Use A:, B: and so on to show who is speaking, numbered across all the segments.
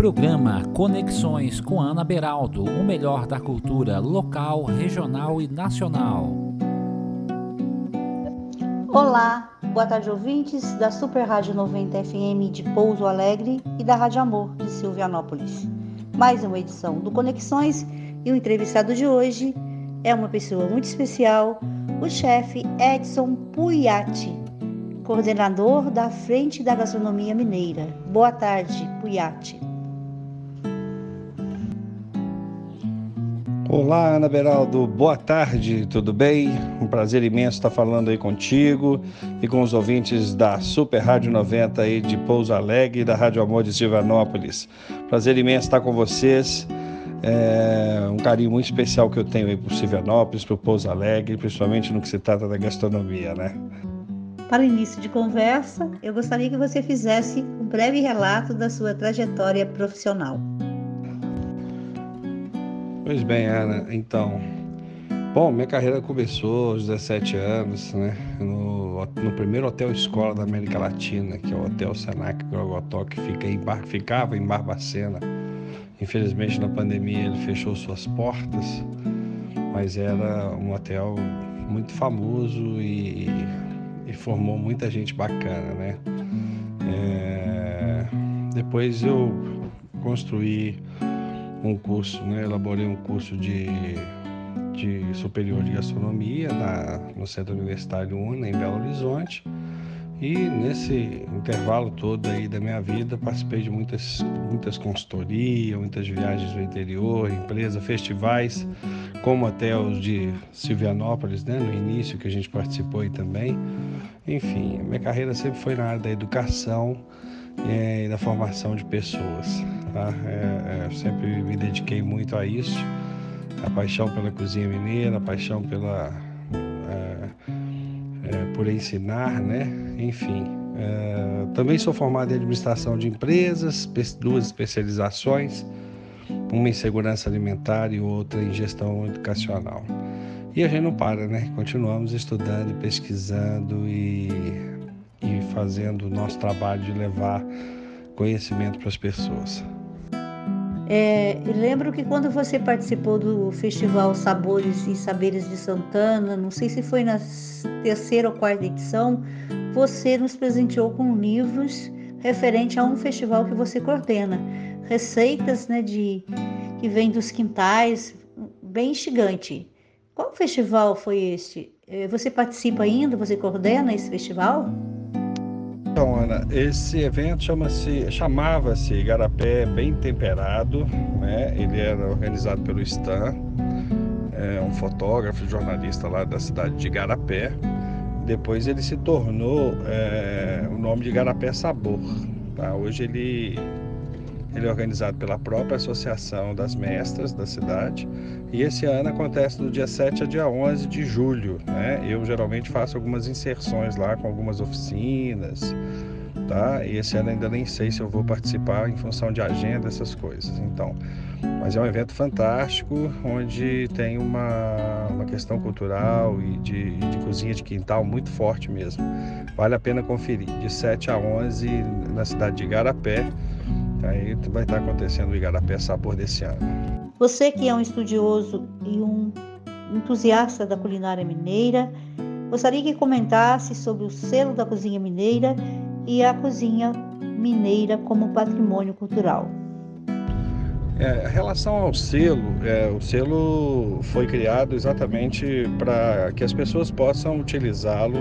A: Programa Conexões com Ana Beraldo, o melhor da cultura local, regional e nacional.
B: Olá, boa tarde ouvintes da Super Rádio 90 FM de Pouso Alegre e da Rádio Amor de Silvianópolis. Mais uma edição do Conexões e o entrevistado de hoje é uma pessoa muito especial, o chefe Edson Puiati, coordenador da Frente da Gastronomia Mineira. Boa tarde, Puiati.
C: Olá, Ana Beraldo, boa tarde, tudo bem? Um prazer imenso estar falando aí contigo e com os ouvintes da Super Rádio 90 aí de Pouso Alegre e da Rádio Amor de Silvianópolis. Prazer imenso estar com vocês, um carinho muito especial que eu tenho aí por Silvianópolis, por Pouso Alegre, principalmente no que se trata da gastronomia, né?
B: Para início de conversa, eu gostaria que você fizesse um breve relato da sua trajetória profissional.
C: Pois bem, Ana, então, minha carreira começou aos 17 anos, né, no primeiro hotel escola da América Latina, que é o Hotel Senac Grogotó, que ficava em Barbacena. Infelizmente, na pandemia, ele fechou suas portas, mas era um hotel muito famoso e formou muita gente bacana, né. Depois eu construí um curso, né? Elaborei um curso de superior de gastronomia no Centro Universitário UNA, em Belo Horizonte. E nesse intervalo todo aí da minha vida, participei de muitas consultorias, muitas viagens no interior, empresas, festivais, como até os de Silvianópolis, né? No início, que a gente participou aí também. Enfim, minha carreira sempre foi na área da educação e da formação de pessoas. Tá? Eu sempre me dediquei muito a isso, a paixão pela cozinha mineira, a paixão por ensinar, né? Enfim, também sou formado em administração de empresas, 2 especializações, uma em segurança alimentar e outra em gestão educacional. E a gente não para, né? Continuamos estudando, pesquisando e fazendo o nosso trabalho de levar conhecimento para as pessoas.
B: Lembro que quando você participou do Festival Sabores e Saberes de Santana, não sei se foi na 3ª ou 4ª edição, você nos presenteou com livros referente a um festival que você coordena. Receitas, né, que vêm dos quintais, bem instigante. Qual festival foi este? Você participa ainda? Você coordena esse festival?
C: Então, Ana, esse evento chamava-se Igarapé Bem Temperado, né? Ele era organizado pelo Stan, um fotógrafo, jornalista lá da cidade de Igarapé. Depois ele se tornou o nome de Igarapé Sabor. Tá? Hoje ele é organizado pela própria Associação das Mestras da cidade, e esse ano acontece do dia 7 a dia 11 de julho, né? Eu geralmente faço algumas inserções lá com algumas oficinas, tá? E esse ano ainda nem sei se eu vou participar em função de agenda, essas coisas. Então, mas é um evento fantástico, onde tem uma questão cultural e de cozinha de quintal muito forte mesmo. Vale a pena conferir, de 7 a 11 na cidade de Igarapé. Aí vai estar acontecendo o Igarapé Sabor desse ano.
B: Você que é um estudioso e um entusiasta da culinária mineira, gostaria que comentasse sobre o selo da cozinha mineira e a cozinha mineira como patrimônio cultural.
C: Em relação ao selo, o selo foi criado exatamente para que as pessoas possam utilizá-lo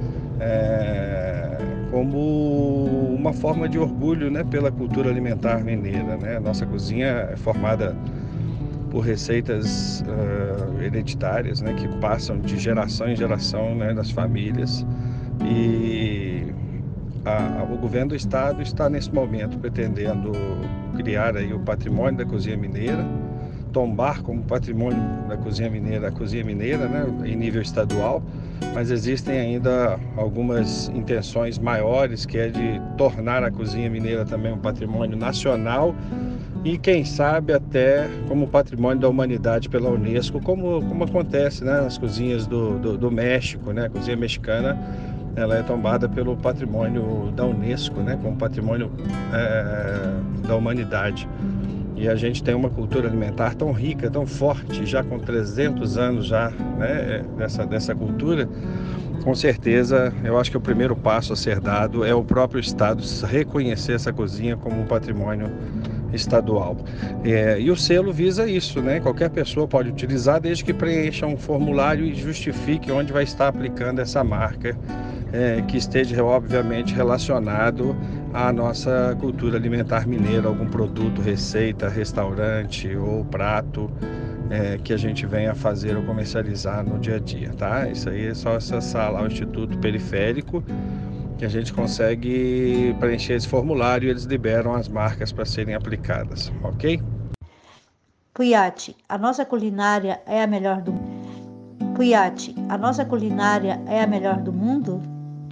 C: como uma forma de orgulho, né, pela cultura alimentar mineira, né? Nossa cozinha é formada por receitas hereditárias, né, que passam de geração em geração, né, das famílias. E o governo do estado está nesse momento pretendendo criar aí o patrimônio da cozinha mineira, tombar como patrimônio da cozinha mineira a cozinha mineira, né, em nível estadual, mas existem ainda algumas intenções maiores, que é de tornar a cozinha mineira também um patrimônio nacional e, quem sabe, até como patrimônio da humanidade pela Unesco, como acontece, né, nas cozinhas do México, né? A cozinha mexicana ela é tombada pelo patrimônio da Unesco, né, como patrimônio da humanidade. E a gente tem uma cultura alimentar tão rica, tão forte, já com 300 anos já, né, dessa cultura. Com certeza, eu acho que o primeiro passo a ser dado é o próprio Estado reconhecer essa cozinha como um patrimônio estadual. E o selo visa isso, né? Qualquer pessoa pode utilizar desde que preencha um formulário e justifique onde vai estar aplicando essa marca, que esteja obviamente relacionado à nossa cultura alimentar mineira, algum produto, receita, restaurante ou prato que a gente venha fazer ou comercializar no dia a dia, tá? Isso aí é só acessar lá o Instituto Periférico, que a gente consegue preencher esse formulário e eles liberam as marcas para serem aplicadas, ok?
B: Cuyate, a nossa culinária é a melhor do mundo. Cuyate, a nossa culinária é a melhor do mundo?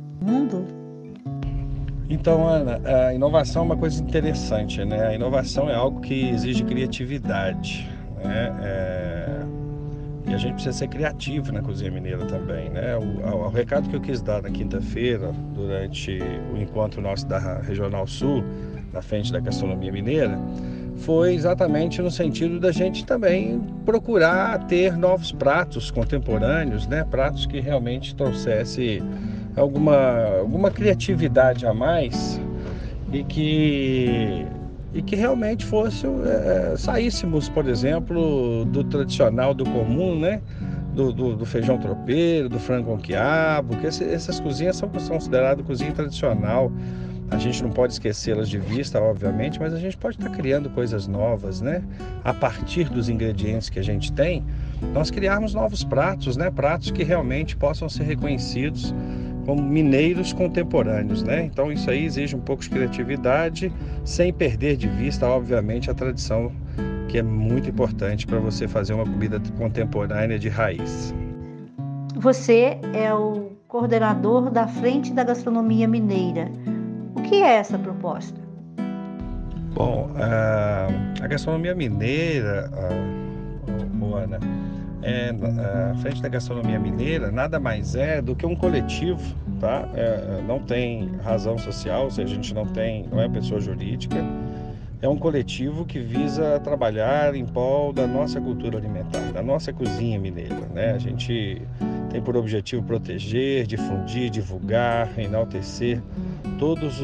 C: Então, Ana, a inovação é uma coisa interessante, né? A inovação é algo que exige criatividade, né? E a gente precisa ser criativo na cozinha mineira também, né? O recado que eu quis dar na quinta-feira, durante o encontro nosso da Regional Sul, na frente da gastronomia mineira, foi exatamente no sentido da gente também procurar ter novos pratos contemporâneos, né? Pratos que realmente trouxesse alguma criatividade a mais e que realmente saíssemos, por exemplo, do tradicional, do comum, né? Do feijão tropeiro, do frango com quiabo, porque essas cozinhas são consideradas cozinha tradicional. A gente não pode esquecê-las de vista, obviamente, mas a gente pode estar criando coisas novas, né? A partir dos ingredientes que a gente tem, nós criarmos novos pratos, né? Pratos que realmente possam ser reconhecidos como mineiros contemporâneos, né? Então isso aí exige um pouco de criatividade, sem perder de vista, obviamente, a tradição, que é muito importante para você fazer uma comida contemporânea de raiz.
B: Você é o coordenador da Frente da Gastronomia Mineira. O que é essa proposta?
C: Bom, a gastronomia mineira, Ana, a Frente da Gastronomia Mineira nada mais é do que um coletivo, tá? Não tem razão social, ou seja, a gente não é pessoa jurídica, é um coletivo que visa trabalhar em prol da nossa cultura alimentar, da nossa cozinha mineira, né? A gente tem por objetivo proteger, difundir, divulgar, enaltecer todos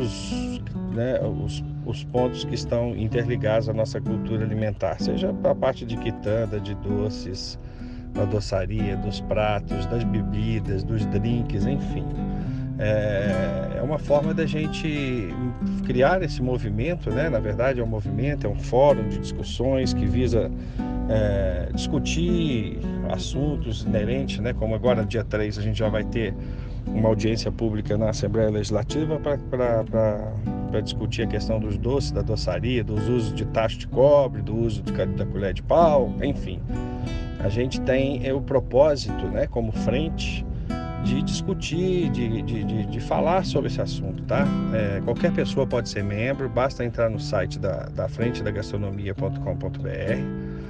C: os pontos que estão interligados à nossa cultura alimentar, seja a parte de quitanda, de doces, da doçaria, dos pratos, das bebidas, dos drinks, enfim. É uma forma da gente criar esse movimento, né? Na verdade é um movimento, é um fórum de discussões que visa discutir assuntos inerentes, né? Como agora, dia 3, a gente já vai ter uma audiência pública na Assembleia Legislativa para discutir a questão dos doces, da doçaria, dos usos de tacho de cobre, do uso da colher de pau, enfim. A gente tem o propósito, né, como frente, de discutir, de falar sobre esse assunto, tá? Qualquer pessoa pode ser membro, basta entrar no site da frentedagastronomia.com.br,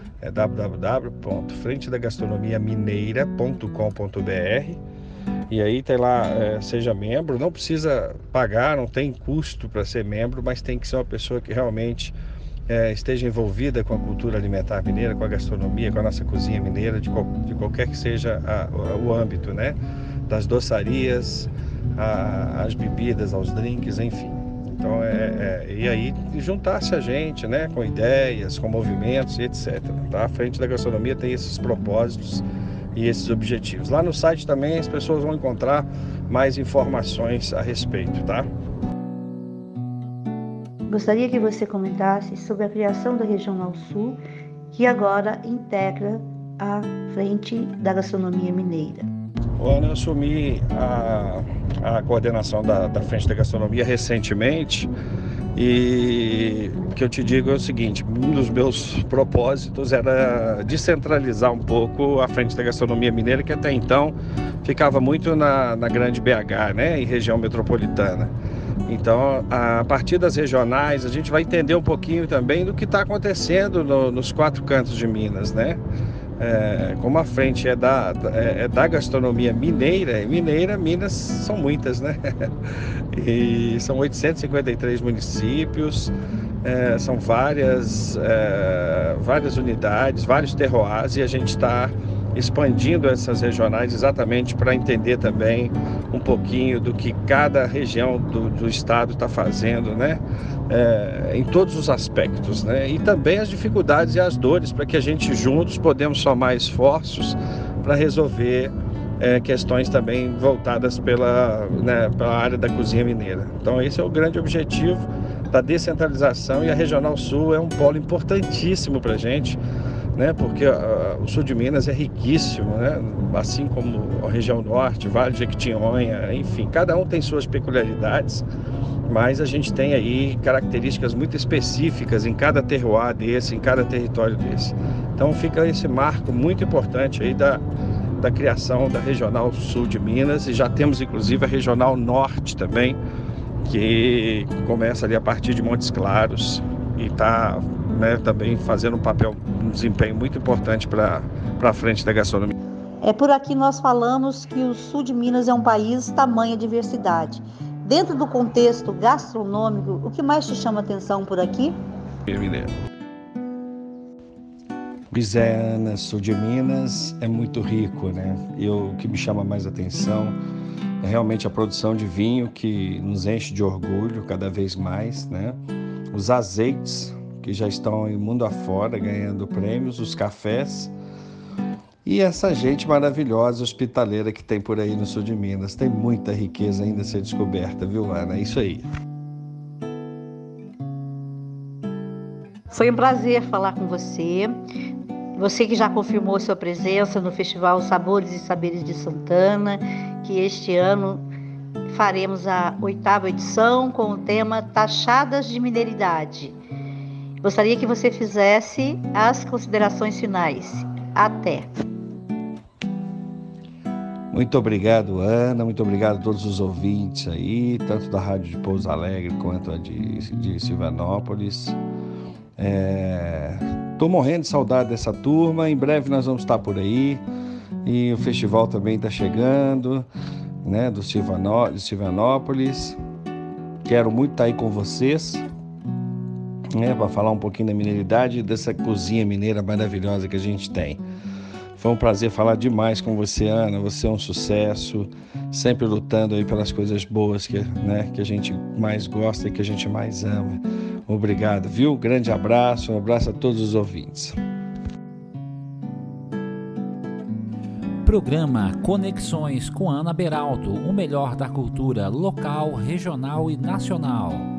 C: www.frentedagastronomiamineira.com.br, e aí tem lá, seja membro, não precisa pagar, não tem custo para ser membro, mas tem que ser uma pessoa que realmente esteja envolvida com a cultura alimentar mineira, com a gastronomia, com a nossa cozinha mineira, de qualquer que seja o âmbito, né? Das doçarias, às bebidas, aos drinks, enfim. Então, e aí juntar-se a gente, né? Com ideias, com movimentos e etc. Tá? A Frente da Gastronomia tem esses propósitos e esses objetivos. Lá no site também as pessoas vão encontrar mais informações a respeito, tá?
B: Gostaria que você comentasse sobre a criação da Regional Sul, que agora integra a Frente da Gastronomia Mineira.
C: Eu assumi a coordenação da Frente da Gastronomia recentemente, e o que eu te digo é o seguinte: um dos meus propósitos era descentralizar um pouco a Frente da Gastronomia Mineira, que até então ficava muito na grande BH, né, e região metropolitana. Então, a partir das regionais, a gente vai entender um pouquinho também do que está acontecendo nos 4 cantos de Minas, né? como a frente é da gastronomia mineira, Minas são muitas, né? E são 853 municípios, são várias unidades, vários terroirs, e a gente está expandindo essas regionais exatamente para entender também um pouquinho do que cada região do estado está fazendo, né? Em todos os aspectos, né? E também as dificuldades e as dores, para que a gente juntos podemos somar esforços para resolver questões também voltadas pela área da cozinha mineira. Então esse é o grande objetivo da descentralização, e a Regional Sul é um polo importantíssimo para a gente, né? Porque o sul de Minas é riquíssimo, né? Assim como a região norte, Vale de Jequitinhonha, enfim, cada um tem suas peculiaridades, mas a gente tem aí características muito específicas em cada terroir desse, em cada território desse. Então fica esse marco muito importante aí da criação da Regional Sul de Minas, e já temos inclusive a Regional Norte também, que começa ali a partir de Montes Claros e está, né, também fazendo um desempenho muito importante para a frente da gastronomia.
B: Por aqui nós falamos que o sul de Minas é um país tamanha diversidade. Dentro do contexto gastronômico, o que mais te chama atenção por aqui?
C: Pois é, Ana, sul de Minas é muito rico, né? E o que me chama mais atenção é realmente a produção de vinho, que nos enche de orgulho cada vez mais, né? Os azeites, que já estão em mundo afora ganhando prêmios, os cafés e essa gente maravilhosa, hospitaleira que tem por aí no sul de Minas. Tem muita riqueza ainda a ser descoberta, viu, Ana? É isso aí.
B: Foi um prazer falar com você. Você que já confirmou sua presença no Festival Sabores e Saberes de Santana, que este ano faremos a 8ª edição com o tema Taxadas de Mineiridade. Gostaria que você fizesse as considerações finais. Até!
C: Muito obrigado, Ana, muito obrigado a todos os ouvintes aí, tanto da Rádio de Pouso Alegre quanto a de Silvanópolis. Estou morrendo de saudade dessa turma, em breve nós vamos estar por aí, e o festival também está chegando, né, de Silvanópolis. Quero muito estar aí com vocês, né, para falar um pouquinho da mineiridade e dessa cozinha mineira maravilhosa que a gente tem. Foi um prazer falar demais com você, Ana. Você é um sucesso, sempre lutando aí pelas coisas boas que a gente mais gosta e que a gente mais ama. Obrigado, viu? Grande abraço, um abraço a todos os ouvintes.
A: Programa Conexões com Ana Beraldo, o melhor da cultura local, regional e nacional.